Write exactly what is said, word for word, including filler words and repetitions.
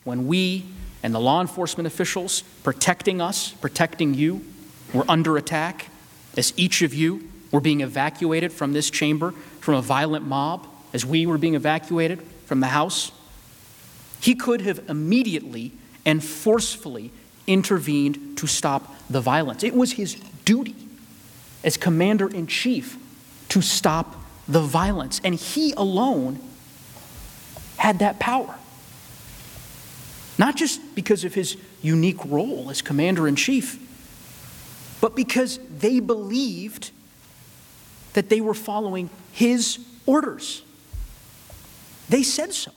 when we and the law enforcement officials protecting us, protecting you, were under attack, as each of you were being evacuated from this chamber, from a violent mob, as we were being evacuated from the House, he could have immediately and forcefully intervened to stop the violence. It was his duty as commander-in-chief to stop the violence, and he alone had that power. Not just because of his unique role as commander-in-chief, but because they believed that they were following his orders. They said so.